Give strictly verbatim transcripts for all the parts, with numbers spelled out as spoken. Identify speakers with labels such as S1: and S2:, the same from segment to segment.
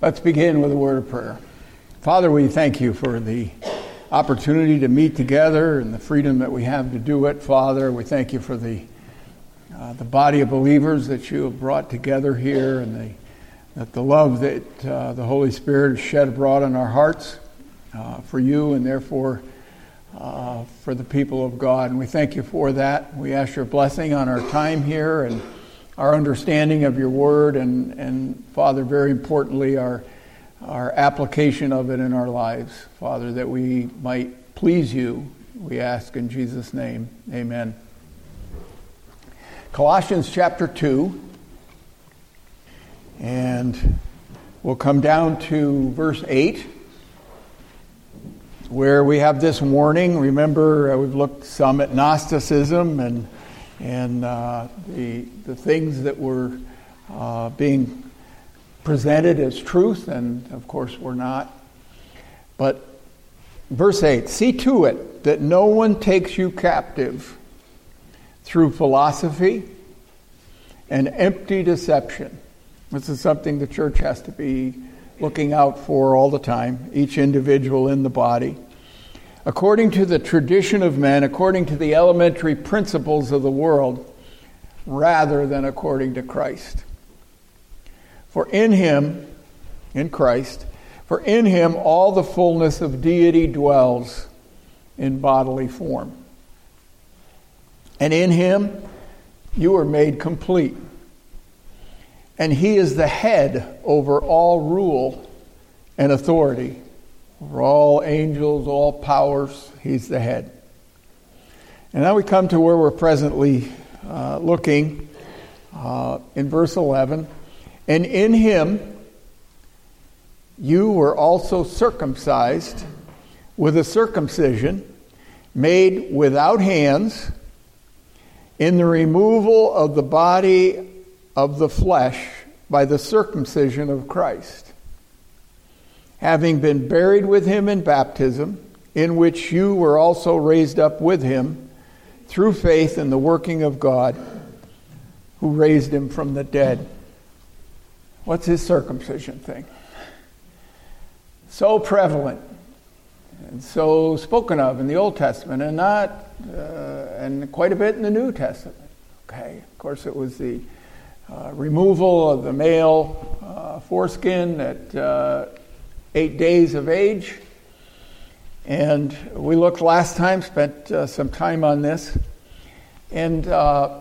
S1: Let's begin with a word of prayer. Father, we thank you for the opportunity to meet together and the freedom that we have to do it. Father, we thank you for the uh, the body of believers that you have brought together here, and the, that the love that uh, the Holy Spirit has shed abroad in our hearts uh, for you and therefore uh, for the people of God. And we thank you for that. We ask your blessing on our time here and our understanding of your word, and, and Father, very importantly, our our application of it in our lives. Father, that we might please you, we ask in Jesus' name. Amen. Colossians chapter two, and we'll come down to verse eight, where we have this warning. Remember, uh, we've looked some at Gnosticism and and uh, the the things that were uh, being presented as truth, and of course were not. But verse eight, see to it that no one takes you captive through philosophy and empty deception. This is something the church has to be looking out for all the time, each individual in the body. According to the tradition of men, according to the elementary principles of the world, rather than according to Christ. For in him, in Christ, for in him all the fullness of deity dwells in bodily form. And in him you are made complete. And he is the head over all rule and authority. Over all angels, all powers, he's the head. And now we come to where we're presently uh, looking uh, in verse eleven. And in him you were also circumcised with a circumcision made without hands, in the removal of the body of the flesh by the circumcision of Christ, having been buried with him in baptism, in which you were also raised up with him through faith in the working of God, who raised him from the dead. What's his circumcision thing? So prevalent and so spoken of in the Old Testament, and not uh, and quite a bit in the New Testament. Okay, of course, it was the uh, removal of the male uh, foreskin at uh, eight days of age, and we looked last time, spent uh, some time on this, and uh,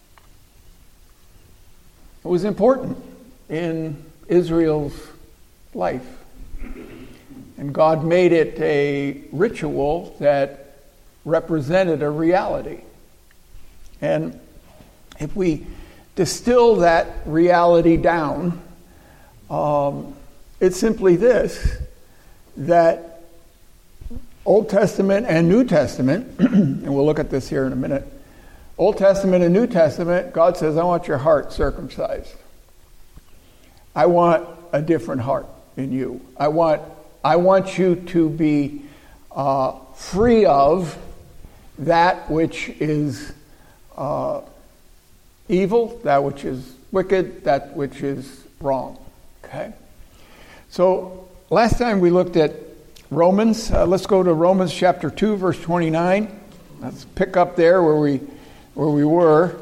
S1: it was important in Israel's life. And God made it a ritual that represented a reality. And if we distill that reality down, um, it's simply this, that Old Testament and New Testament, and we'll look at this here in a minute, Old Testament and New Testament, God says, I want your heart circumcised. I want a different heart in you. I want I want you to be uh, free of that which is uh, evil, that which is wicked, that which is wrong. Okay? So last time we looked at Romans. Uh, let's go to Romans chapter two, verse twenty-nine. Let's pick up there where we where we were.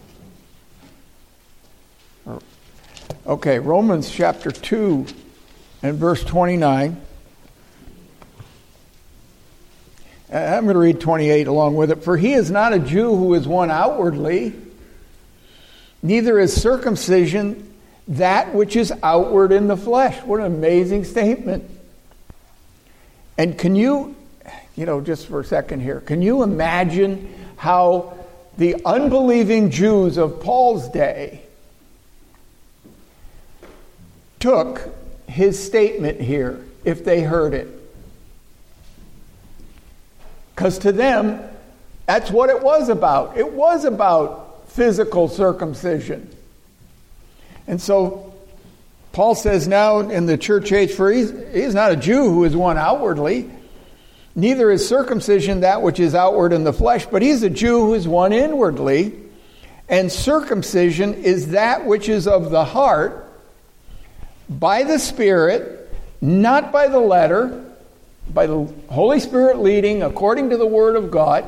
S1: Okay, Romans chapter two and verse twenty-nine. I'm going to read twenty-eight along with it. For he is not a Jew who is one outwardly, neither is circumcision that which is outward in the flesh. What an amazing statement. And can you, you know, just for a second here, can you imagine how the unbelieving Jews of Paul's day took his statement here if they heard it? Because to them, that's what it was about. It was about physical circumcision. And so Paul says now in the church age, for he's, he's not a Jew who is one outwardly, neither is circumcision that which is outward in the flesh, but he's a Jew who is one inwardly. And circumcision is that which is of the heart, by the Spirit, not by the letter, by the Holy Spirit leading according to the Word of God,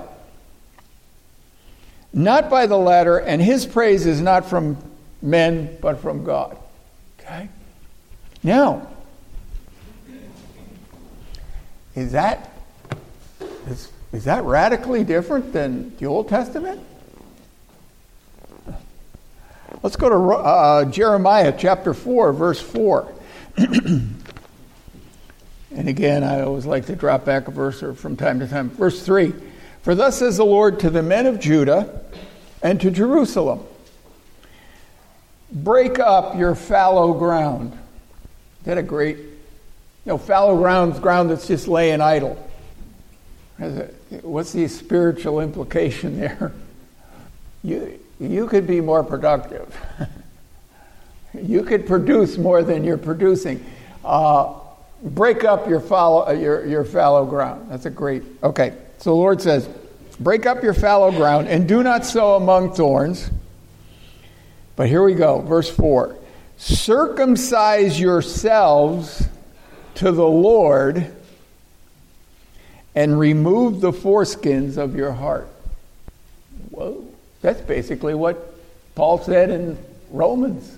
S1: not by the letter, and his praise is not from men, but from God. Okay? Now, is that is, is that radically different than the Old Testament? Let's go to uh, Jeremiah chapter four, verse four. And again, I always like to drop back a verse from time to time. Verse three. For thus says the Lord to the men of Judah and to Jerusalem, break up your fallow ground. Is that a great, you know, fallow ground is ground that's just laying idle. What's the spiritual implication there? You, you could be more productive. You could produce more than you're producing. Uh, break up your fallow, your, your fallow ground. That's a great, okay. So the Lord says, break up your fallow ground and do not sow among thorns. But here we go, verse four. Circumcise yourselves to the Lord and remove the foreskins of your heart. Whoa. That's basically what Paul said in Romans.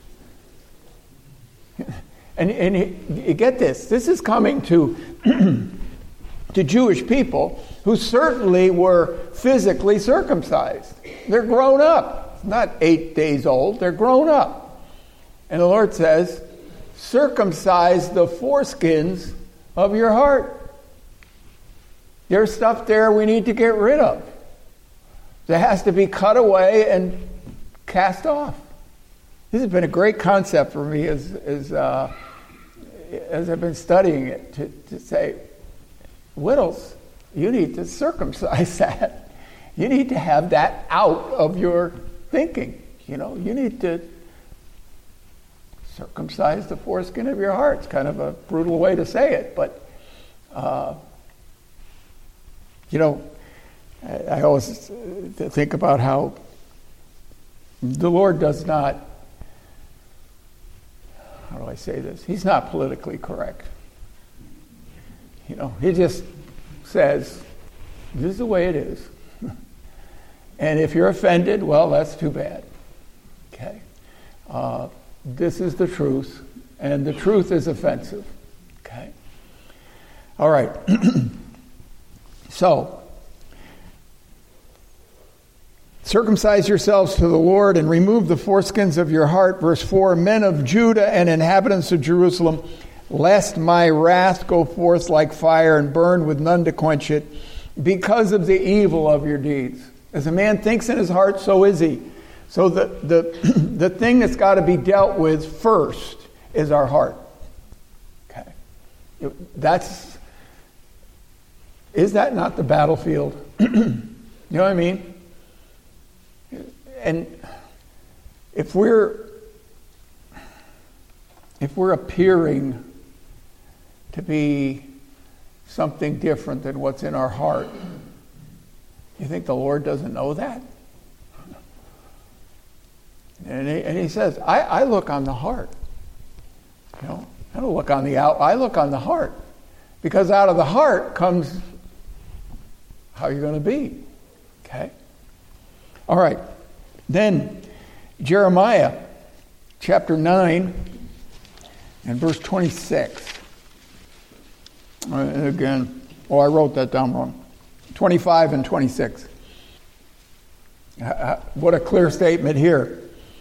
S1: And, and you get this. This is coming to, to Jewish people who certainly were physically circumcised. They're grown up. Not eight days old. They're grown up. And the Lord says, circumcise the foreskins of your heart. There's stuff there we need to get rid of. That has to be cut away and cast off. This has been a great concept for me as as, uh, as I've been studying it, to, to say, widows, you need to circumcise that. You need to have that out of your thinking. You know, you need to circumcise the foreskin of your heart. It's kind of a brutal way to say it, but, uh, you know, I, I always think about how the Lord does not, how do I say this? He's not politically correct. You know, he just says, this is the way it is. And if you're offended, well, that's too bad. Okay? Uh, this is the truth, and the truth is offensive. Okay? All right. So, circumcise yourselves to the Lord and remove the foreskins of your heart. Verse four, men of Judah and inhabitants of Jerusalem, lest my wrath go forth like fire and burn with none to quench it, because of the evil of your deeds. As a man thinks in his heart, so is he. So the the, the thing that's got to be dealt with first is our heart. Okay. That's, is that not the battlefield? You know what I mean? And if we're if we're appearing to be something different than what's in our heart, you think the Lord doesn't know that? And he, and he says, I, I look on the heart. You know, I don't look on the out. I look on the heart, because out of the heart comes how you're going to be. Okay. All right. Then Jeremiah chapter nine and verse twenty-six. Uh, again, oh, I wrote that down wrong. twenty-five and twenty-six. Uh, what a clear statement here.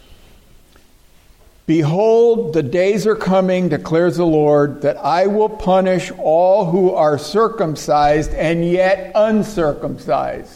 S1: Behold, the days are coming, declares the Lord, that I will punish all who are circumcised and yet uncircumcised.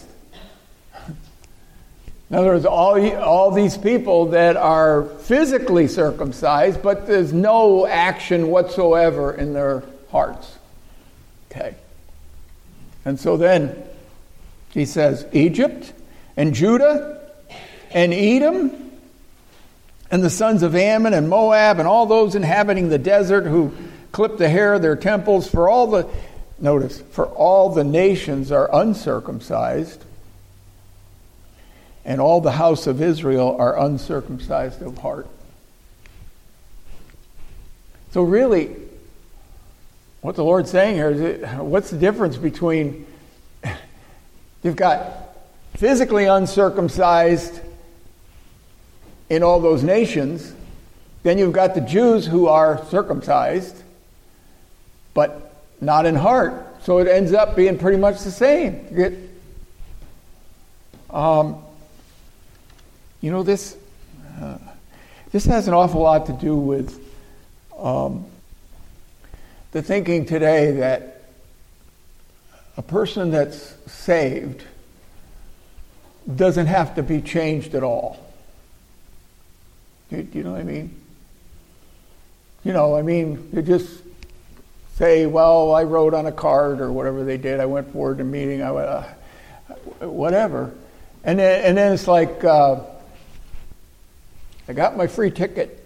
S1: In other words, all, all these people that are physically circumcised, but there's no action whatsoever in their hearts. Okay. And so then he says, Egypt and Judah and Edom and the sons of Ammon and Moab and all those inhabiting the desert who clip the hair of their temples, for all the, notice, for all the nations are uncircumcised, and all the house of Israel are uncircumcised of heart. So really, what the Lord's saying here is, it, what's the difference between, you've got physically uncircumcised in all those nations, then you've got the Jews who are circumcised, but not in heart. So it ends up being pretty much the same. You get, um, you know, this uh, this has an awful lot to do with um, the thinking today that a person that's saved doesn't have to be changed at all. Do, do you know what I mean? You know, I mean, you just say, well, I wrote on a card or whatever they did. I went forward to a meeting. I went, uh, whatever. And then, and then it's like, uh, I got my free ticket.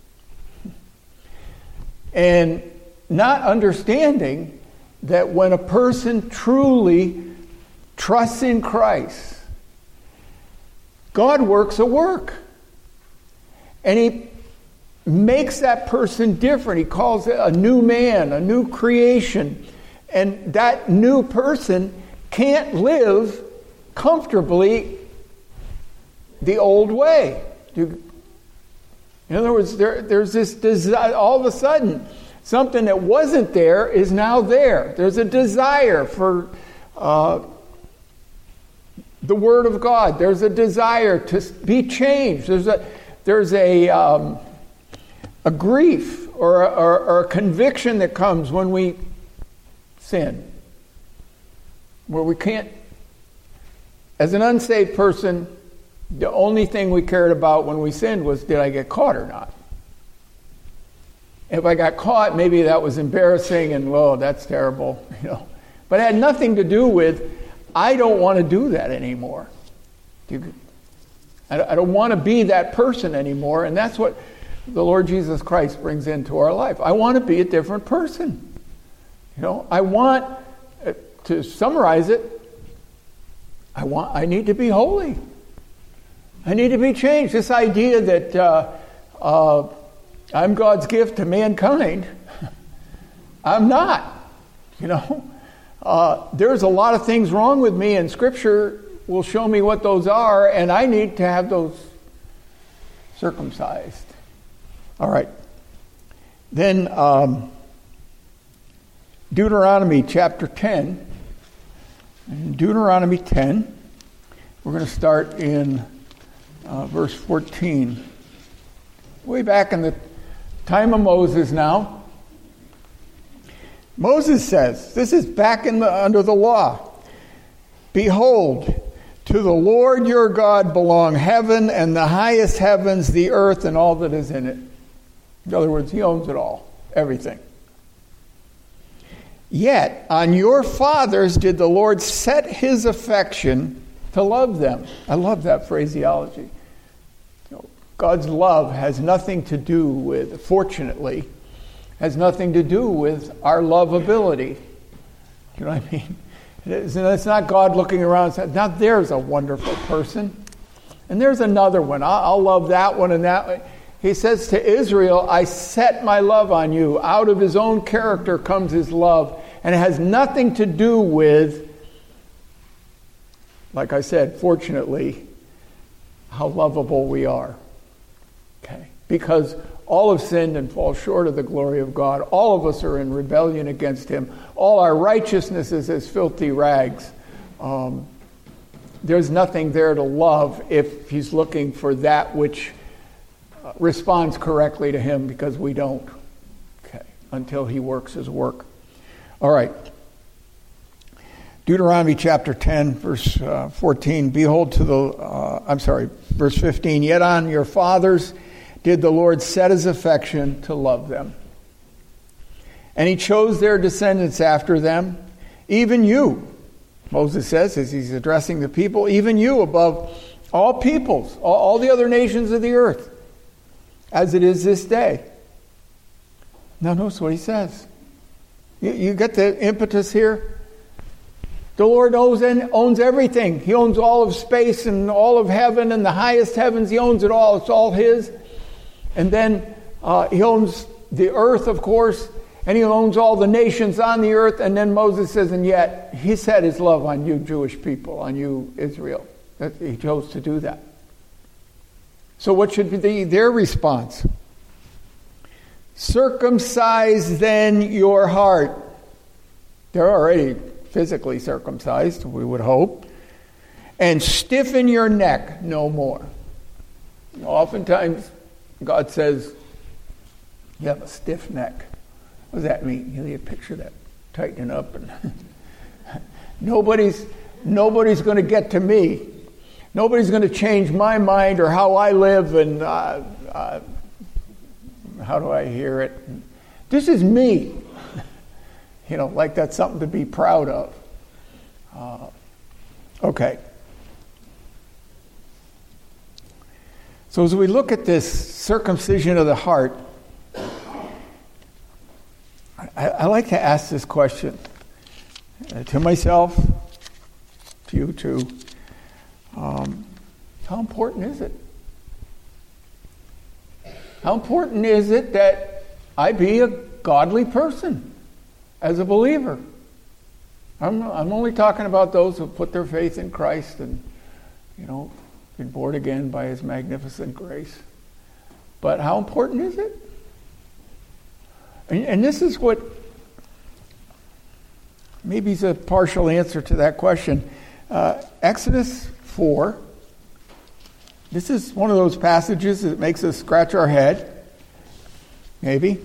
S1: And not understanding that when a person truly trusts in Christ, God works a work. And he makes that person different. He calls it a new man, a new creation. And that new person can't live comfortably the old way. In other words, there, there's this desire, all of a sudden, something that wasn't there is now there. There's a desire for uh, the Word of God. There's a desire to be changed. There's a there's a um, a grief or a, or, or a conviction that comes when we sin, where we can't. As an unsaved person, the only thing we cared about when we sinned was, did I get caught or not? If I got caught, maybe that was embarrassing and, whoa, that's terrible, you know. But it had nothing to do with, I don't want to do that anymore. I don't want to be that person anymore, and that's what the Lord Jesus Christ brings into our life. I want to be a different person. You know, I want, to summarize it, I want. I need to be holy. I need to be changed. This idea that uh, uh, I'm God's gift to mankind, I'm not. You know, uh, there's a lot of things wrong with me, and Scripture will show me what those are, and I need to have those circumcised. All right. Then um, Deuteronomy chapter ten. In Deuteronomy ten, we're going to start in uh, verse fourteen. Way back in the time of Moses now. Moses says, this is back in the, under the law. Behold, to the Lord your God belong heaven and the highest heavens, the earth, and all that is in it. In other words, he owns it all, everything. Yet on your fathers did the Lord set his affection to love them. I love that phraseology. You know, God's love has nothing to do with, fortunately, has nothing to do with our lovability. You know what I mean? It's, it's not God looking around and saying, now there's a wonderful person. And there's another one. I'll, I'll love that one and that one. He says to Israel, I set my love on you. Out of his own character comes his love. And it has nothing to do with, like I said, fortunately, how lovable we are. Okay? Because all have sinned and fall short of the glory of God. All of us are in rebellion against him. All our righteousness is as filthy rags. Um, there's nothing there to love if he's looking for that which uh, responds correctly to him, because we don't. Okay, until he works his work. All right. Deuteronomy chapter ten, verse uh, fourteen. Behold to the, uh, I'm sorry, verse fifteen. Yet on your fathers did the Lord set his affection to love them. And he chose their descendants after them, even you. Moses says, as he's addressing the people, even you above all peoples, all, all the other nations of the earth, as it is this day. Now notice what he says. You, you get the impetus here? The Lord owns, owns everything. He owns all of space and all of heaven and the highest heavens. He owns it all. It's all his. And then uh, he owns the earth, of course, and he owns all the nations on the earth. And then Moses says, and yet he set his love on you Jewish people, on you Israel. That he chose to do that. So what should be their response? Circumcise then your heart. They're already physically circumcised, we would hope. And stiffen your neck no more. Oftentimes, God says, you have a stiff neck. What does that mean? You need a picture of that tightening up. and Nobody's nobody's going to get to me. Nobody's going to change my mind or how I live and uh, uh, how do I hear it. This is me. You know, like that's something to be proud of. Uh, okay. So as we look at this circumcision of the heart, I, I like to ask this question uh, to myself, to you too. Um, how important is it? How important is it that I be a godly person as a believer? I'm, I'm only talking about those who put their faith in Christ and, you know, been born again by his magnificent grace. But how important is it? And, and this is what maybe is a partial answer to that question. Uh, Exodus four. This is one of those passages that makes us scratch our head. Maybe.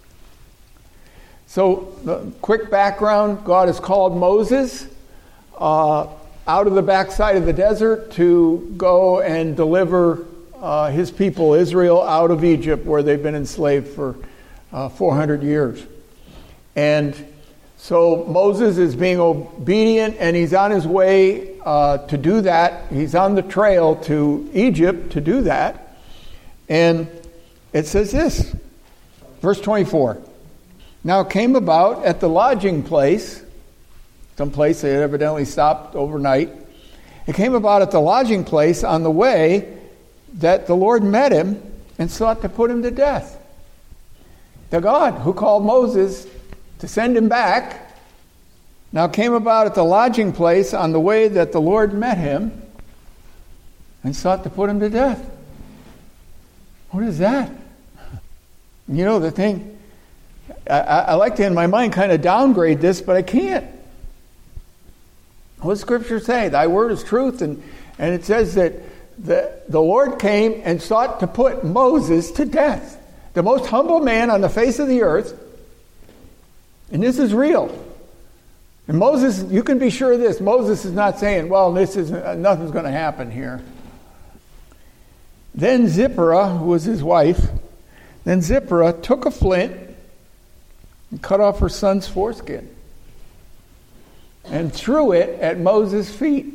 S1: So, the quick background, God has called Moses uh, out of the backside of the desert to go and deliver uh, his people, Israel, out of Egypt, where they've been enslaved for uh, four hundred years. And so Moses is being obedient, and he's on his way uh, to do that. He's on the trail to Egypt to do that. And it says this, verse twenty-four. Now it came about at the lodging place, some place they had evidently stopped overnight. It came about at the lodging place on the way that the Lord met him and sought to put him to death. The God who called Moses to send him back now came about at the lodging place on the way that the Lord met him and sought to put him to death. What is that? You know, the thing, I, I like to, in my mind, kind of downgrade this, but I can't. What does Scripture say? Thy word is truth, and, and it says that the, the Lord came and sought to put Moses to death. The most humble man on the face of the earth. And this is real. And Moses, you can be sure of this, Moses is not saying, well, this is nothing's going to happen here. Then Zipporah, who was his wife, then Zipporah took a flint and cut off her son's foreskin and threw it at Moses' feet.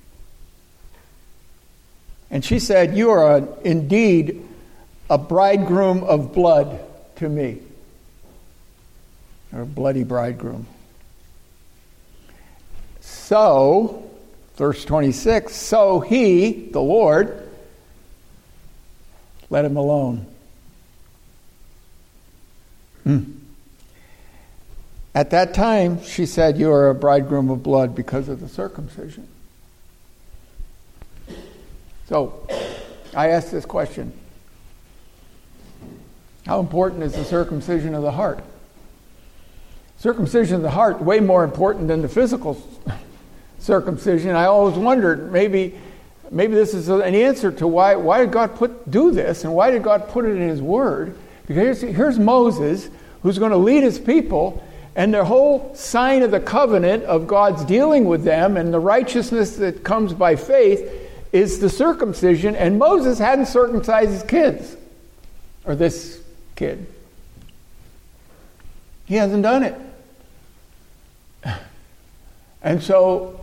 S1: And she said, you are a, indeed a bridegroom of blood to me. Or a bloody bridegroom. So, verse twenty-six, so he, the Lord, let him alone. Hmm. At that time, she said, you are a bridegroom of blood because of the circumcision. So, I ask this question. How important is the circumcision of the heart? Circumcision of the heart, way more important than the physical circumcision. I always wondered, maybe maybe this is an answer to why, why did God put do this, and why did God put it in his word? Because here's, here's Moses, who's going to lead his people, and the whole sign of the covenant of God's dealing with them and the righteousness that comes by faith is the circumcision, and Moses hadn't circumcised his kids, or this kid. He hasn't done it. And so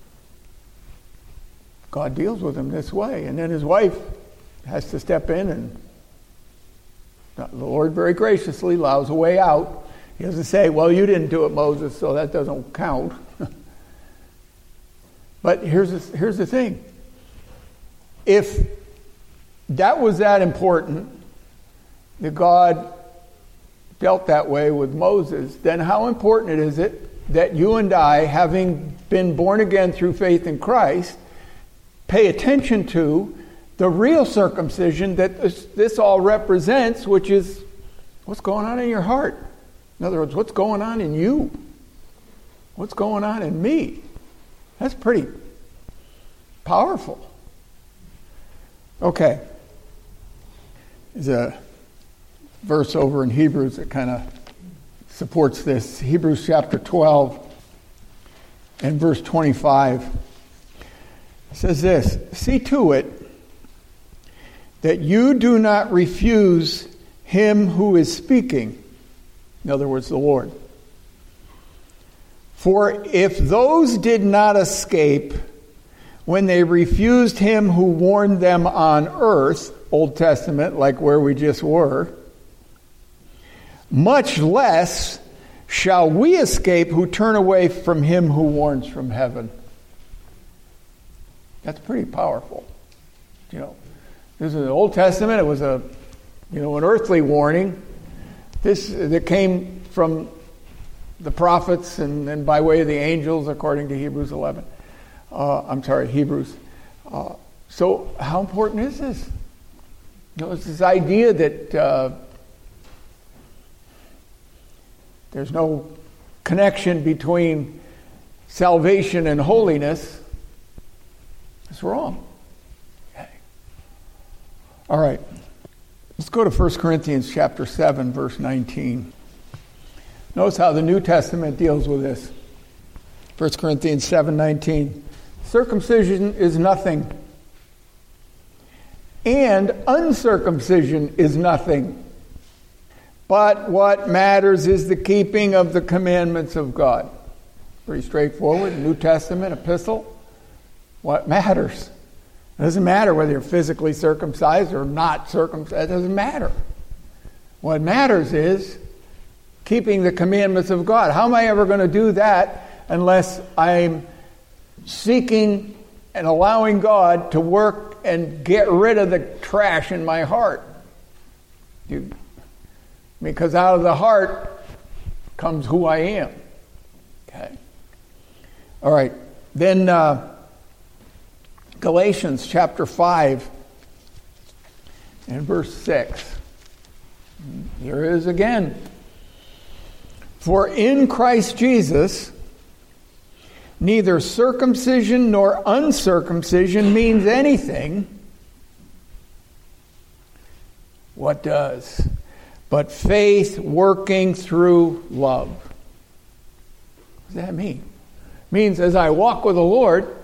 S1: God deals with him this way. And then his wife has to step in, and the Lord very graciously allows a way out. He doesn't say, well, you didn't do it, Moses, so that doesn't count. But here's the, here's the thing. If that was that important, that God dealt that way with Moses, then how important is it that you and I, having been born again through faith in Christ, pay attention to the real circumcision that this, this all represents, which is what's going on in your heart. In other words, what's going on in you? What's going on in me? That's pretty powerful. Okay. There's a verse over in Hebrews that kind of supports this. Hebrews chapter twelve and verse twenty-five. It says this, "See to it that you do not refuse him who is speaking." In other words, the Lord. "For if those did not escape when they refused him who warned them on earth," Old Testament, like where we just were, "much less shall we escape who turn away from him who warns from heaven." That's pretty powerful. You know, this is the Old Testament. It was a, you know, an earthly warning. This that came from the prophets and, and by way of the angels, according to Hebrews eleven. Uh, I'm sorry, Hebrews. Uh, so, how important is this? You know, it's this idea that uh, there's no connection between salvation and holiness. It's wrong. Okay. All right. Let's go to First Corinthians chapter seven, verse nineteen. Notice how the New Testament deals with this. First Corinthians seven nineteen. "Circumcision is nothing, and uncircumcision is nothing. But what matters is the keeping of the commandments of God." Pretty straightforward. New Testament epistle. What matters? It doesn't matter whether you're physically circumcised or not circumcised. It doesn't matter. What matters is keeping the commandments of God. How am I ever going to do that unless I'm seeking and allowing God to work and get rid of the trash in my heart? You, because out of the heart comes who I am. Okay. All right. Then uh, Galatians chapter five and verse six. Here it is again. "For in Christ Jesus, neither circumcision nor uncircumcision means anything." What does? "But faith working through love." What does that mean? It means as I walk with the Lord,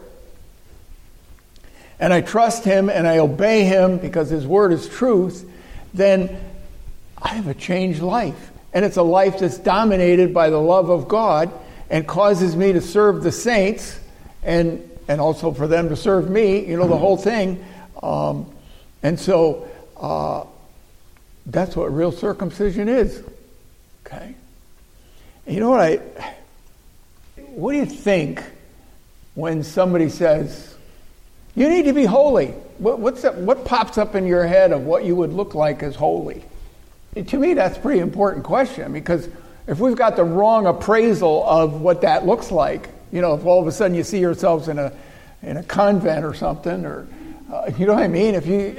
S1: and I trust him and I obey him because his word is truth, then I have a changed life. And it's a life that's dominated by the love of God and causes me to serve the saints and and also for them to serve me, you know, the whole thing. Um, and so uh, that's what real circumcision is. Okay? And you know what I... What do you think when somebody says, "You need to be holy"? What, what's that, what pops up in your head of what you would look like as holy? And to me, that's a pretty important question, because if we've got the wrong appraisal of what that looks like, you know, if all of a sudden you see yourselves in a in a convent or something, or uh, you know what I mean? If you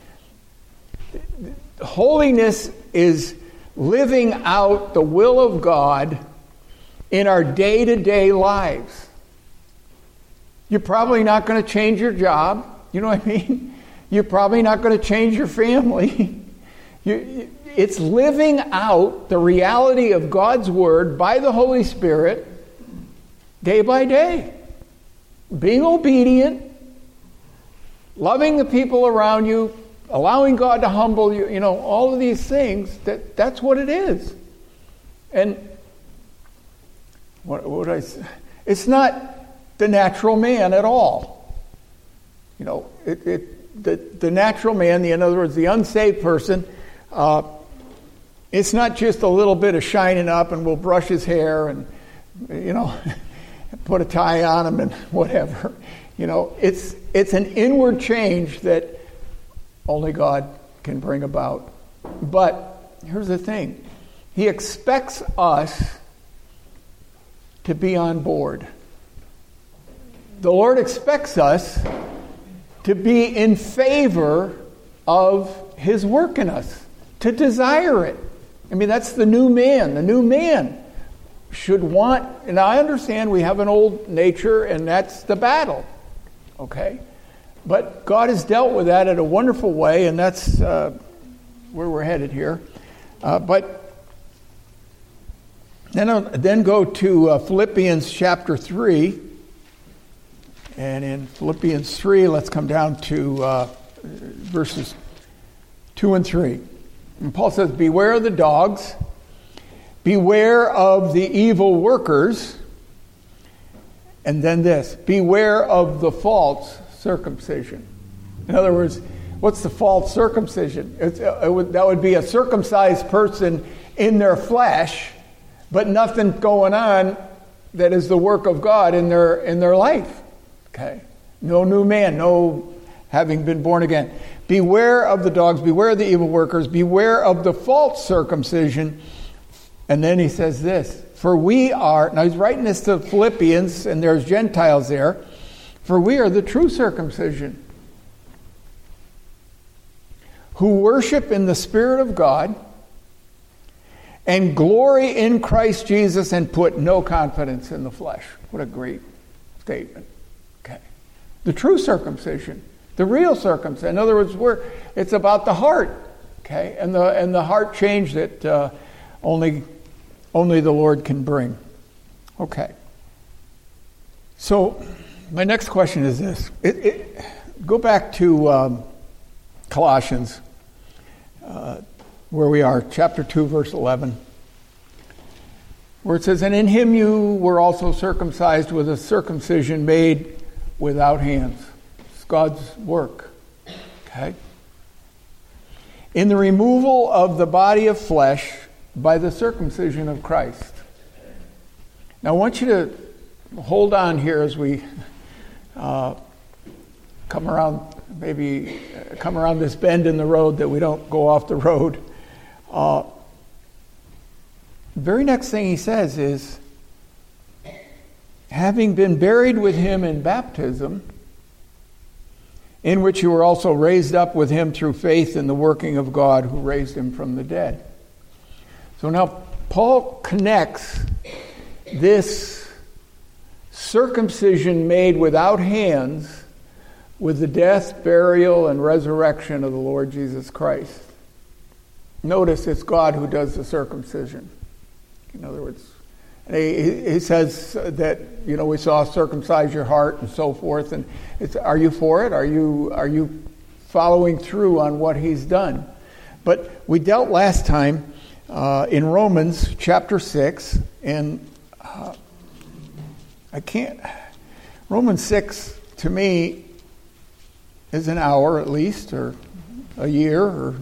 S1: holiness is living out the will of God in our day-to-day lives. You're probably not going to change your job. You know what I mean? You're probably not going to change your family. you, it's living out the reality of God's Word by the Holy Spirit day by day. Being obedient, loving the people around you, allowing God to humble you, you know, all of these things, that, that's what it is. And what would I say? It's not the natural man at all. You know, it, it, the, the natural man, the, in other words, the unsaved person, uh, it's not just a little bit of shining up and we'll brush his hair and, you know, put a tie on him and whatever. You know, it's it's an inward change that only God can bring about. But here's the thing. He expects us to be on board. The Lord expects us to be in favor of His work in us, to desire it. I mean, that's the new man. The new man should want, and I understand we have an old nature, and that's the battle, okay? But God has dealt with that in a wonderful way, and that's uh, where we're headed here. Uh, but then, uh, then go to uh, Philippians chapter three. And in Philippians three, let's come down to uh, verses two and three. And Paul says, beware of the dogs, beware of the evil workers, and then this, beware of the false circumcision. In other words, what's the false circumcision? It's, it would, that would be a circumcised person in their flesh, but nothing going on that is the work of God in their in their life. Okay, no new man, no having been born again. Beware of the dogs, beware of the evil workers, beware of the false circumcision. And then he says this, for we are, now he's writing this to Philippians, and there's Gentiles there, for we are the true circumcision, who worship in the Spirit of God, and glory in Christ Jesus, and put no confidence in the flesh. What a great statement. Okay, the true circumcision, the real circumcision. In other words, we're it's about the heart. Okay, and the and the heart change that uh, only only the Lord can bring. Okay. So my next question is this: it, it, go back to um, Colossians, uh, where we are, chapter two, verse eleven. Where it says, and in him you were also circumcised with a circumcision made without hands. It's God's work. Okay? In the removal of the body of flesh by the circumcision of Christ. Now I want you to hold on here as we uh, come around, maybe come around this bend in the road that we don't go off the road. Uh, the very next thing he says is, having been buried with him in baptism, in which you were also raised up with him through faith in the working of God who raised him from the dead. So now Paul connects this circumcision made without hands with the death, burial, and resurrection of the Lord Jesus Christ. Notice it's God who does the circumcision. In other words, he, he says that, you know, we saw circumcise your heart and so forth. And it's, are you for it? Are you are you following through on what he's done? But we dealt last time uh, in Romans chapter six, and uh, I can't. Romans six to me is an hour at least, or a year, or.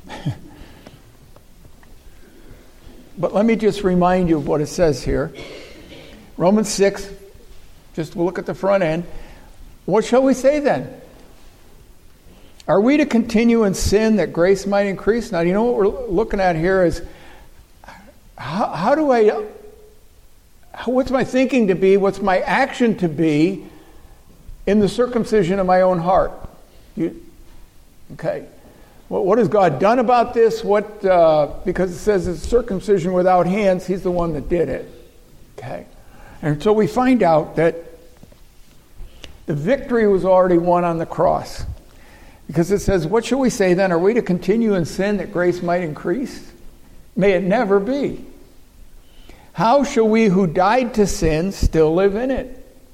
S1: But let me just remind you of what it says here. Romans six, just look at the front end. What shall we say then? Are we to continue in sin that grace might increase? Now, you know what we're looking at here is, how, how do I, what's my thinking to be, what's my action to be in the circumcision of my own heart? You, okay. Well, what has God done about this? What uh, because it says it's circumcision without hands, he's the one that did it. Okay. And so we find out that the victory was already won on the cross. Because it says, what shall we say then? Are we to continue in sin that grace might increase? May it never be. How shall we who died to sin still live in it?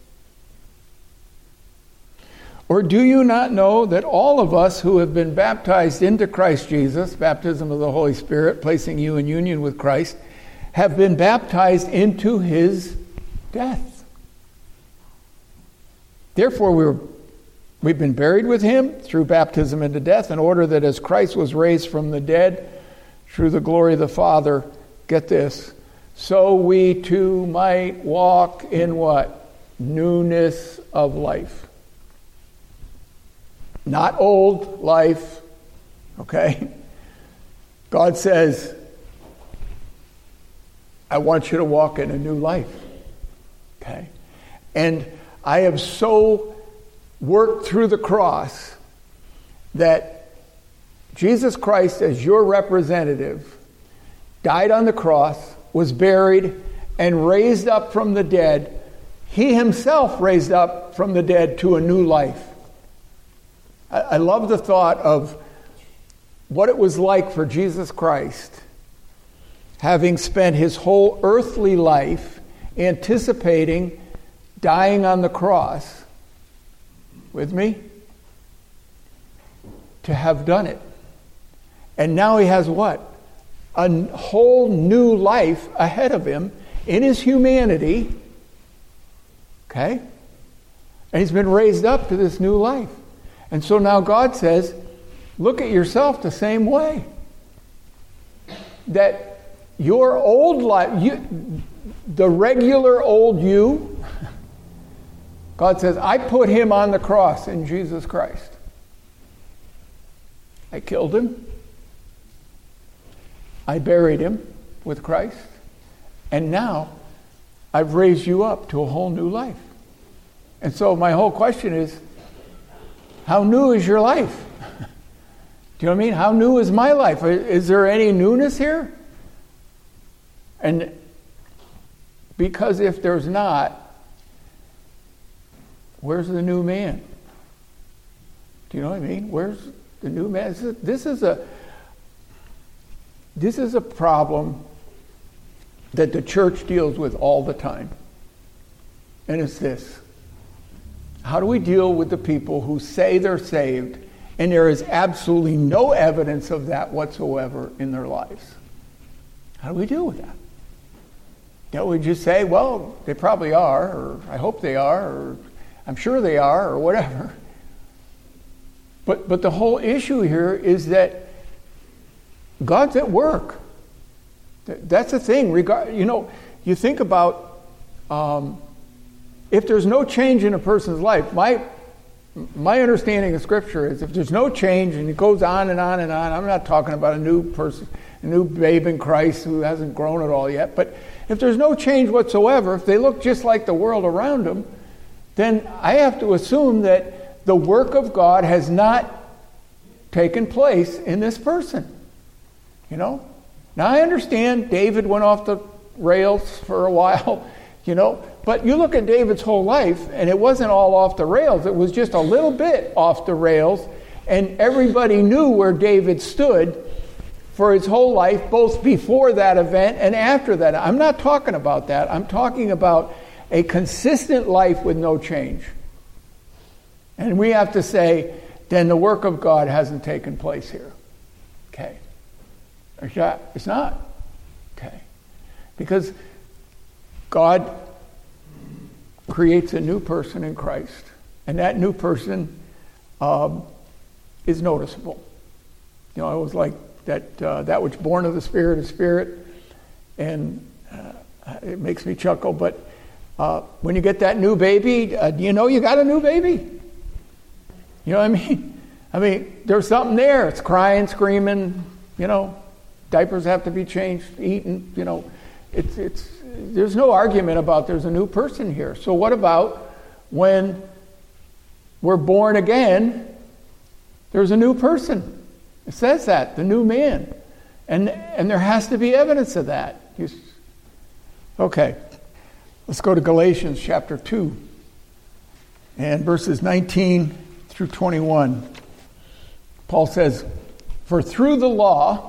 S1: Or do you not know that all of us who have been baptized into Christ Jesus, baptism of the Holy Spirit, placing you in union with Christ, have been baptized into his death? Therefore, we were, we've been buried with him through baptism into death, in order that as Christ was raised from the dead through the glory of the Father, get this, so we too might walk in what? Newness of life. Not old life, okay? God says, I want you to walk in a new life. Okay? And I have so worked through the cross that Jesus Christ, as your representative, died on the cross, was buried, and raised up from the dead. He himself raised up from the dead to a new life. I, I love the thought of what it was like for Jesus Christ, having spent his whole earthly life anticipating dying on the cross, with me, to have done it. And now he has what? A whole new life ahead of him in his humanity. Okay? And he's been raised up to this new life. And so now God says, look at yourself the same way. That your old life, you, the regular old you, God says, I put him on the cross in Jesus Christ. I killed him. I buried him with Christ. And now I've raised you up to a whole new life. And so my whole question is, how new is your life? Do you know what I mean? How new is my life? Is there any newness here? And because if there's not, where's the new man? Do you know what I mean? Where's the new man? This is, this is a this is a problem that the church deals with all the time. And it's this. How do we deal with the people who say they're saved and there is absolutely no evidence of that whatsoever in their lives? How do we deal with that? You know, we just say, well, they probably are, or I hope they are, or I'm sure they are, or whatever. But but the whole issue here is that God's at work. That's the thing. Regard, you know, you think about um, if there's no change in a person's life. My my understanding of Scripture is if there's no change, and it goes on and on and on. I'm not talking about a new person, a new babe in Christ who hasn't grown at all yet. But if there's no change whatsoever, if they look just like the world around them, then I have to assume that the work of God has not taken place in this person. You know? Now I understand David went off the rails for a while, you know, but you look at David's whole life and it wasn't all off the rails. It was just a little bit off the rails, and everybody knew where David stood for his whole life, both before that event and after that. I'm not talking about that. I'm talking about a consistent life with no change. And we have to say, then the work of God hasn't taken place here. Okay. It's not. Okay. Because God creates a new person in Christ. And that new person um, is noticeable. You know, it was like that, uh, that which born of the Spirit is Spirit. And uh, it makes me chuckle. But uh, when you get that new baby, uh, do you know you got a new baby? You know what I mean? I mean, there's something there. It's crying, screaming, you know. Diapers have to be changed, eaten, you know. It's it's. There's no argument about there's a new person here. So what about when we're born again, there's a new person? It says that, the new man. And and there has to be evidence of that. You, okay, let's go to Galatians chapter two and verses nineteen through twenty-one. Paul says, "For through the law,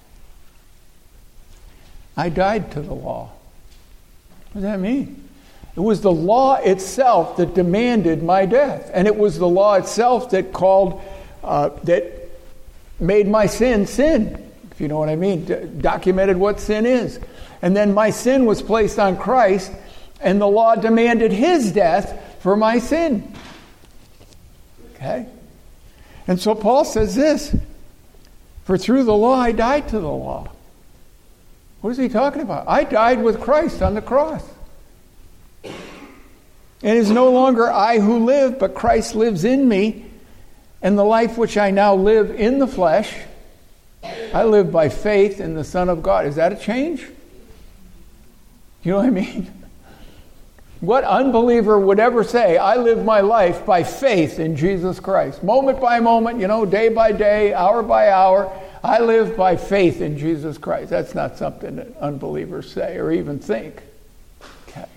S1: I died to the law." What does that mean? It was the law itself that demanded my death. And it was the law itself that called, uh, that made my sin sin, if you know what I mean, D- documented what sin is. And then my sin was placed on Christ, and the law demanded his death for my sin. Okay? And so Paul says this, "For through the law I died to the law." What is he talking about? I died with Christ on the cross. And it is no longer I who live, but Christ lives in me. And the life which I now live in the flesh, I live by faith in the Son of God. Is that a change? You know what I mean? What unbeliever would ever say, I live my life by faith in Jesus Christ? Moment by moment, you know, day by day, hour by hour, I live by faith in Jesus Christ. That's not something that unbelievers say or even think. Okay.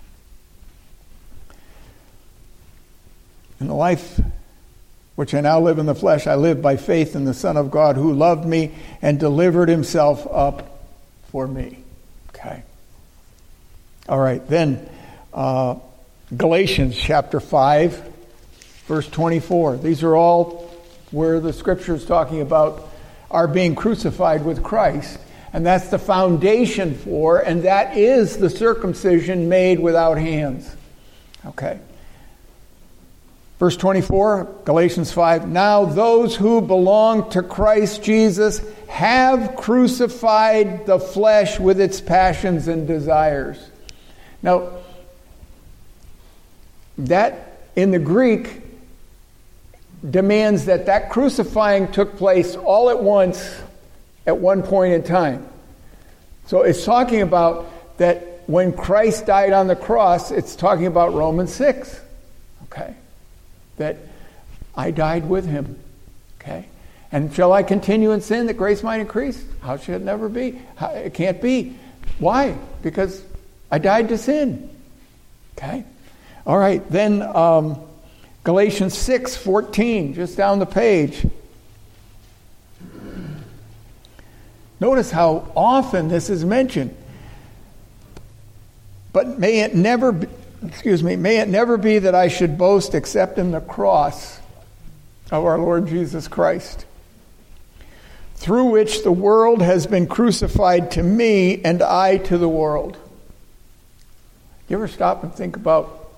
S1: In the life which I now live in the flesh, I live by faith in the Son of God who loved me and delivered himself up for me. Okay. All right, then uh, Galatians chapter five, verse twenty-four. These are all where the scripture is talking about our being crucified with Christ. And that's the foundation for, and that is the circumcision made without hands. Okay. Verse twenty-four, Galatians five, now those who belong to Christ Jesus have crucified the flesh with its passions and desires. Now, that in the Greek demands that that crucifying took place all at once at one point in time. So it's talking about that when Christ died on the cross, it's talking about Romans six. Okay. That I died with him. Okay. And shall I continue in sin that grace might increase? How should it never be? How, it can't be. Why? Because I died to sin. Okay. All right. Then um, Galatians six fourteen, just down the page. Notice how often this is mentioned. But may it never be, excuse me, may it never be that I should boast except in the cross of our Lord Jesus Christ, through which the world has been crucified to me and I to the world. You ever stop and think about,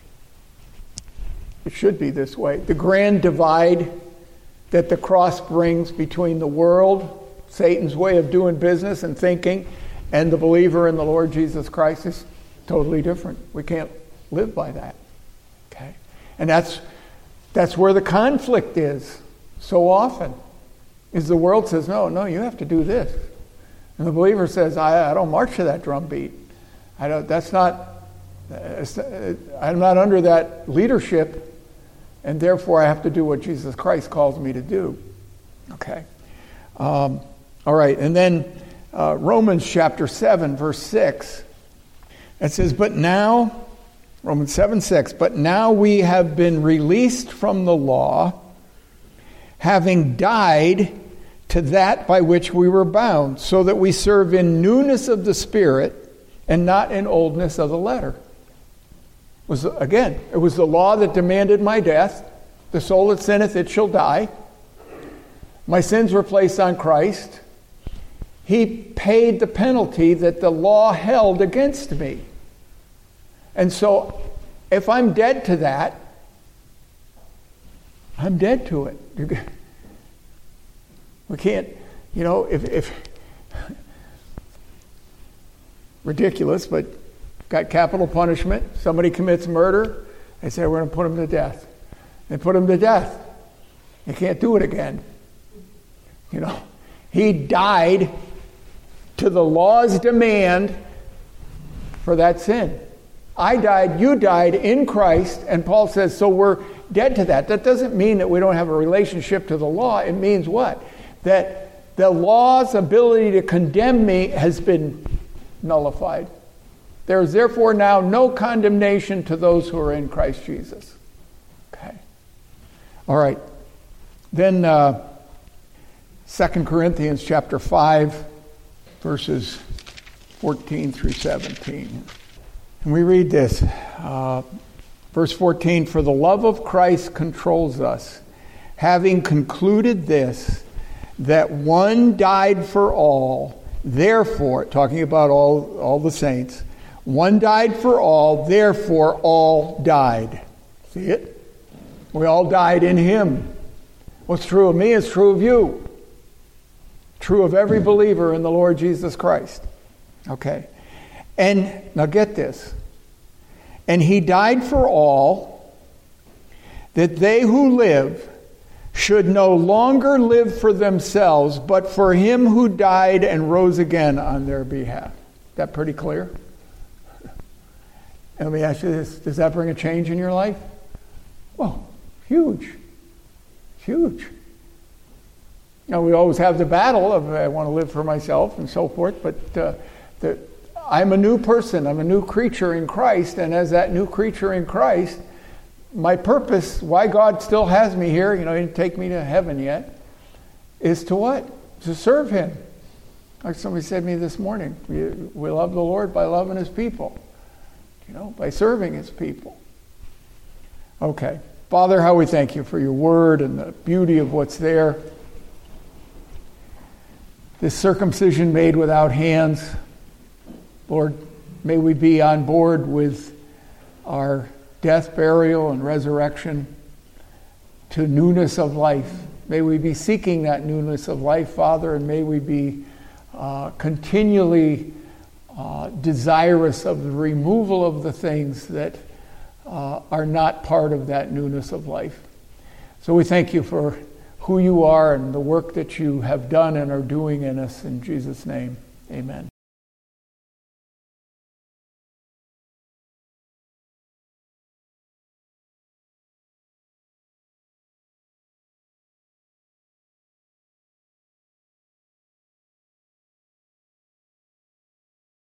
S1: it should be this way, the grand divide that the cross brings between the world, Satan's way of doing business and thinking, and the believer in the Lord Jesus Christ is totally different. We can't live by that. Okay? And that's that's where the conflict is so often. Is the world says, no, no, you have to do this. And the believer says, I, I don't march to that drum beat. I don't, that's not, I'm not under that leadership, and therefore I have to do what Jesus Christ calls me to do. Okay? Um, all right, and then uh, Romans chapter seven, verse six. It says, but now, Romans seven six, but now we have been released from the law, having died to that by which we were bound, so that we serve in newness of the Spirit and not in oldness of the letter. It was, again, it was the law that demanded my death. The soul that sinneth, it shall die. My sins were placed on Christ. He paid the penalty that the law held against me. And so, if I'm dead to that, I'm dead to it. We can't, you know, if, if ridiculous, but got capital punishment, somebody commits murder, they say we're going to put him to death. They put him to death. You can't do it again. You know, he died to the law's demand for that sin. I died, you died in Christ, and Paul says, so we're dead to that. That doesn't mean that we don't have a relationship to the law. It means what? That the law's ability to condemn me has been nullified. There is therefore now no condemnation to those who are in Christ Jesus. Okay. All right. Then uh, Second Corinthians chapter five, verses fourteen through seventeen. And we read this, uh, verse fourteen, for the love of Christ controls us, having concluded this, that one died for all, therefore, talking about all, all the saints, one died for all, therefore all died. See it? We all died in him. What's true of me is true of you. True of every believer in the Lord Jesus Christ. Okay. And now get this. And he died for all, that they who live should no longer live for themselves, but for him who died and rose again on their behalf. Is that pretty clear? And let me ask you this, does that bring a change in your life? Well, huge. Huge. You know, we always have the battle of I want to live for myself and so forth, but uh, the, I'm a new person. I'm a new creature in Christ, and as that new creature in Christ, my purpose, why God still has me here, you know, He didn't take me to heaven yet, is to what? To serve Him. Like somebody said to me this morning, we, we love the Lord by loving His people, you know, by serving His people. Okay. Father, how we thank You for Your word and the beauty of what's there. This circumcision made without hands, Lord, may we be on board with our death, burial, and resurrection to newness of life. May we be seeking that newness of life, Father, and may we be uh, continually uh, desirous of the removal of the things that uh, are not part of that newness of life. So we thank You for who You are and the work that You have done and are doing in us. In Jesus' name, amen.